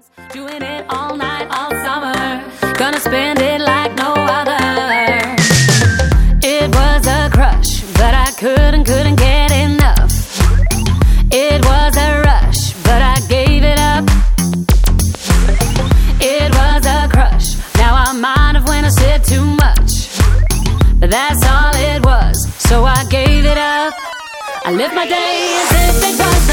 Doing it all night, all summer. Gonna spend it like no other. It was a crush, but I couldn't get enough. It was a rush, but I gave it up. It was a crush. Now I might have when I said too much, but that's all it was, so I gave it up. I lived my day as if it was